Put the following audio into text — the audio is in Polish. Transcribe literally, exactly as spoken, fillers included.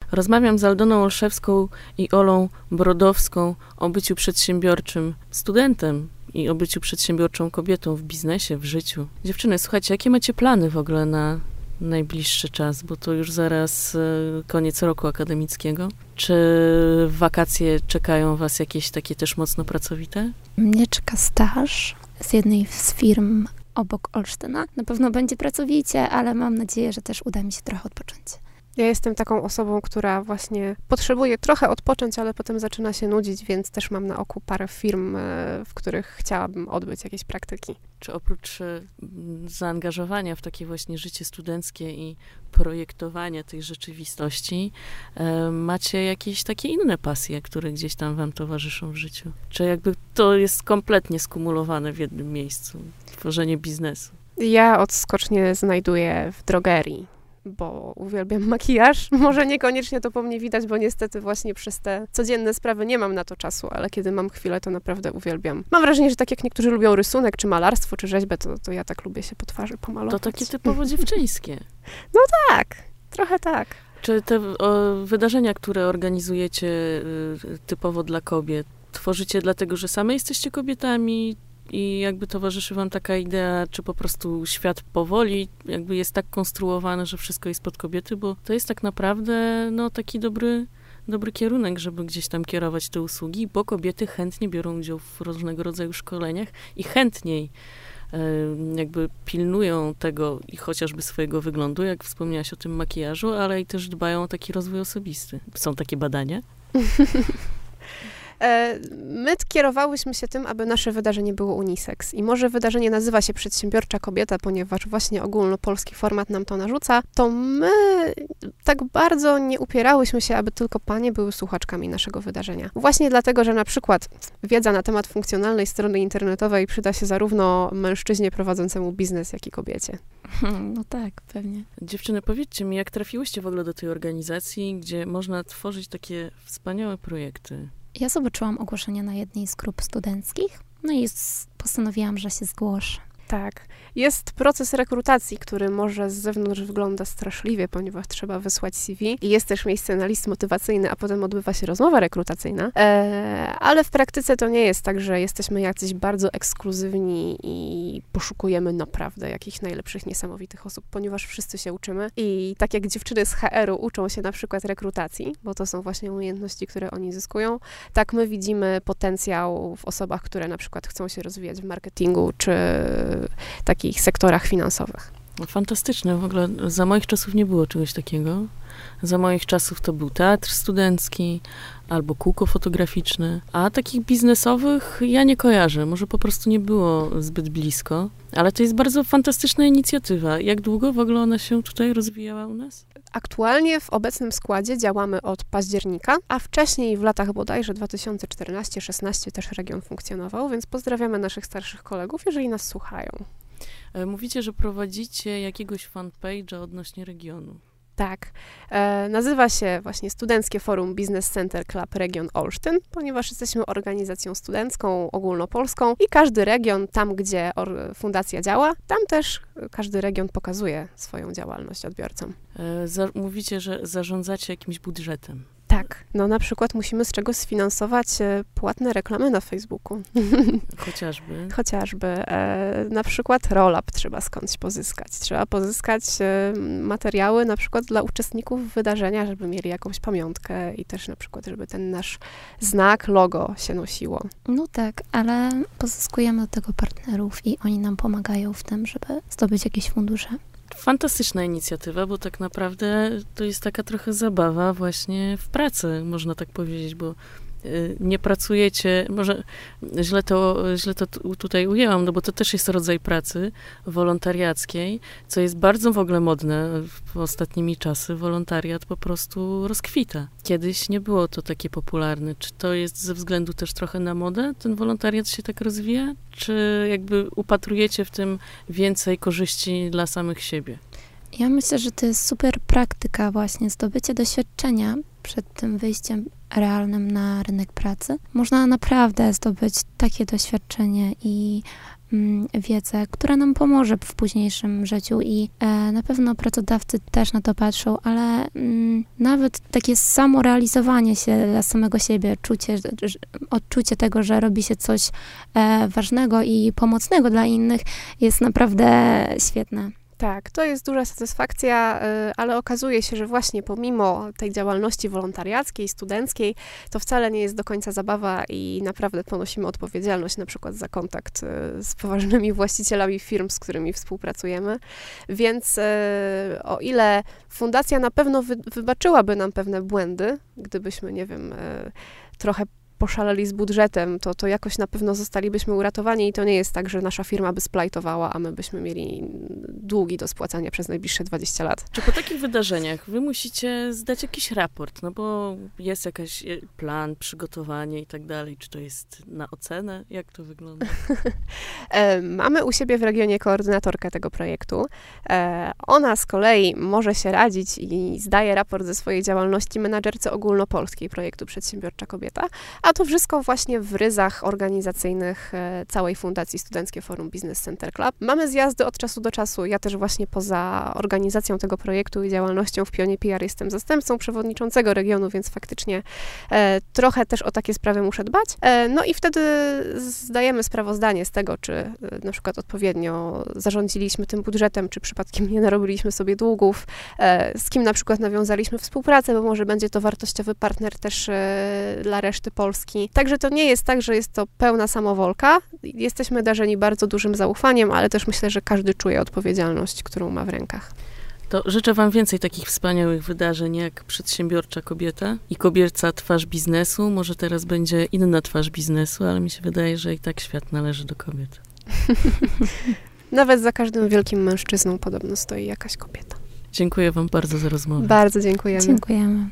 Rozmawiam z Aldoną Olszewską i Olą Brodowską o byciu przedsiębiorczym studentem i o byciu przedsiębiorczą kobietą w biznesie, w życiu. Dziewczyny, słuchajcie, jakie macie plany w ogóle na najbliższy czas, bo to już zaraz koniec roku akademickiego. Czy w wakacje czekają was jakieś takie też mocno pracowite? Mnie czeka staż z jednej z firm obok Olsztyna. Na pewno będzie pracowicie, ale mam nadzieję, że też uda mi się trochę odpocząć. Ja jestem taką osobą, która właśnie potrzebuje trochę odpocząć, ale potem zaczyna się nudzić, więc też mam na oku parę firm, w których chciałabym odbyć jakieś praktyki. Czy oprócz zaangażowania w takie właśnie życie studenckie i projektowania tej rzeczywistości, macie jakieś takie inne pasje, które gdzieś tam wam towarzyszą w życiu? Czy jakby to jest kompletnie skumulowane w jednym miejscu? Tworzenie biznesu. Ja odskocznie znajduję w drogerii, bo uwielbiam makijaż. Może niekoniecznie to po mnie widać, bo niestety właśnie przez te codzienne sprawy nie mam na to czasu, ale kiedy mam chwilę, to naprawdę uwielbiam. Mam wrażenie, że tak jak niektórzy lubią rysunek, czy malarstwo, czy rzeźbę, to, to ja tak lubię się po twarzy pomalować. To takie typowo dziewczyńskie. No tak, trochę tak. Czy te o, wydarzenia, które organizujecie y, typowo dla kobiet, tworzycie dlatego, że same jesteście kobietami, i jakby towarzyszy wam taka idea, czy po prostu świat powoli jakby jest tak konstruowany, że wszystko jest pod kobiety, bo to jest tak naprawdę no, taki dobry, dobry kierunek, żeby gdzieś tam kierować te usługi, bo kobiety chętnie biorą udział w różnego rodzaju szkoleniach i chętniej y, jakby pilnują tego i chociażby swojego wyglądu, jak wspomniałaś o tym makijażu, ale i też dbają o taki rozwój osobisty. Są takie badania? My kierowałyśmy się tym, aby nasze wydarzenie było unisex. I może wydarzenie nazywa się Przedsiębiorcza Kobieta, ponieważ właśnie ogólnopolski format nam to narzuca, to my tak bardzo nie upierałyśmy się, aby tylko panie były słuchaczkami naszego wydarzenia. Właśnie dlatego, że na przykład wiedza na temat funkcjonalnej strony internetowej przyda się zarówno mężczyźnie prowadzącemu biznes, jak i kobiecie. No tak, pewnie. Dziewczyny, powiedzcie mi, jak trafiłyście w ogóle do tej organizacji, gdzie można tworzyć takie wspaniałe projekty? Ja zobaczyłam ogłoszenie na jednej z grup studenckich, no i postanowiłam, że się zgłoszę. Tak. Jest proces rekrutacji, który może z zewnątrz wygląda straszliwie, ponieważ trzeba wysłać C V i jest też miejsce na list motywacyjny, a potem odbywa się rozmowa rekrutacyjna. Eee, ale w praktyce to nie jest tak, że jesteśmy jacyś bardzo ekskluzywni i poszukujemy naprawdę jakichś najlepszych, niesamowitych osób, ponieważ wszyscy się uczymy i tak jak dziewczyny z H R-u uczą się na przykład rekrutacji, bo to są właśnie umiejętności, które oni zyskują, tak my widzimy potencjał w osobach, które na przykład chcą się rozwijać w marketingu, czy takich sektorach finansowych. Fantastyczne. W ogóle za moich czasów nie było czegoś takiego. Za moich czasów to był teatr studencki albo kółko fotograficzne, a takich biznesowych ja nie kojarzę. Może po prostu nie było zbyt blisko, ale to jest bardzo fantastyczna inicjatywa. Jak długo w ogóle ona się tutaj rozwijała u nas? Aktualnie w obecnym składzie działamy od października, a wcześniej w latach bodajże dwa tysiące czternasty szesnaście też region funkcjonował, więc pozdrawiamy naszych starszych kolegów, jeżeli nas słuchają. Mówicie, że prowadzicie jakiegoś fanpage'a odnośnie regionu. Tak. E, nazywa się właśnie Studenckie Forum Business Center Club Region Olsztyn, ponieważ jesteśmy organizacją studencką, ogólnopolską i każdy region, tam gdzie or- fundacja działa, tam też każdy region pokazuje swoją działalność odbiorcom. E, za- mówicie, że zarządzacie jakimś budżetem. Tak, no na przykład musimy z czegoś sfinansować e, płatne reklamy na Facebooku. Chociażby. Chociażby. E, na przykład roll-up trzeba skądś pozyskać. Trzeba pozyskać e, materiały na przykład dla uczestników wydarzenia, żeby mieli jakąś pamiątkę i też na przykład, żeby ten nasz znak, logo się nosiło. No tak, ale pozyskujemy do tego partnerów i oni nam pomagają w tym, żeby zdobyć jakieś fundusze. Fantastyczna inicjatywa, bo tak naprawdę to jest taka trochę zabawa właśnie w pracy, można tak powiedzieć, bo nie pracujecie, może źle to, źle to tutaj ujęłam, no bo to też jest rodzaj pracy wolontariackiej, co jest bardzo w ogóle modne w ostatnimi czasy. Wolontariat po prostu rozkwita. Kiedyś nie było to takie popularne. Czy to jest ze względu też trochę na modę? Ten wolontariat się tak rozwija? Czy jakby upatrujecie w tym więcej korzyści dla samych siebie? Ja myślę, że to jest super praktyka właśnie, zdobycie doświadczenia przed tym wyjściem realnym na rynek pracy. Można naprawdę zdobyć takie doświadczenie i mm, wiedzę, która nam pomoże w późniejszym życiu i e, na pewno pracodawcy też na to patrzą, ale mm, nawet takie samorealizowanie się dla samego siebie, czucie, że, odczucie tego, że robi się coś e, ważnego i pomocnego dla innych jest naprawdę świetne. Tak, to jest duża satysfakcja, ale okazuje się, że właśnie pomimo tej działalności wolontariackiej, studenckiej, to wcale nie jest do końca zabawa i naprawdę ponosimy odpowiedzialność na przykład za kontakt z poważnymi właścicielami firm, z którymi współpracujemy. Więc o ile fundacja na pewno wy, wybaczyłaby nam pewne błędy, gdybyśmy, nie wiem, trochę poszaleli z budżetem, to, to jakoś na pewno zostalibyśmy uratowani i to nie jest tak, że nasza firma by splajtowała, a my byśmy mieli długi do spłacania przez najbliższe dwadzieścia lat. Czy po takich wydarzeniach wy musicie zdać jakiś raport, no bo jest jakiś plan, przygotowanie i tak dalej, czy to jest na ocenę? Jak to wygląda? Mamy u siebie w regionie koordynatorkę tego projektu. Ona z kolei może się radzić i zdaje raport ze swojej działalności menadżerce ogólnopolskiej projektu Przedsiębiorcza Kobieta, a to wszystko właśnie w ryzach organizacyjnych całej Fundacji Studenckie Forum Business Center Club. Mamy zjazdy od czasu do czasu. Ja też właśnie poza organizacją tego projektu i działalnością w Pionie P R jestem zastępcą przewodniczącego regionu, więc faktycznie e, trochę też o takie sprawy muszę dbać. E, no i wtedy zdajemy sprawozdanie z tego, czy e, na przykład odpowiednio zarządziliśmy tym budżetem, czy przypadkiem nie narobiliśmy sobie długów, e, z kim na przykład nawiązaliśmy współpracę, bo może będzie to wartościowy partner też e, dla reszty Polski. Także to nie jest tak, że jest to pełna samowolka. Jesteśmy darzeni bardzo dużym zaufaniem, ale też myślę, że każdy czuje odpowiedzialność, którą ma w rękach. To życzę wam więcej takich wspaniałych wydarzeń jak Przedsiębiorcza Kobieta i Kobieca Twarz Biznesu. Może teraz będzie inna twarz biznesu, ale mi się wydaje, że i tak świat należy do kobiet. Nawet za każdym wielkim mężczyzną podobno stoi jakaś kobieta. Dziękuję wam bardzo za rozmowę. Bardzo dziękujemy. Dziękujemy.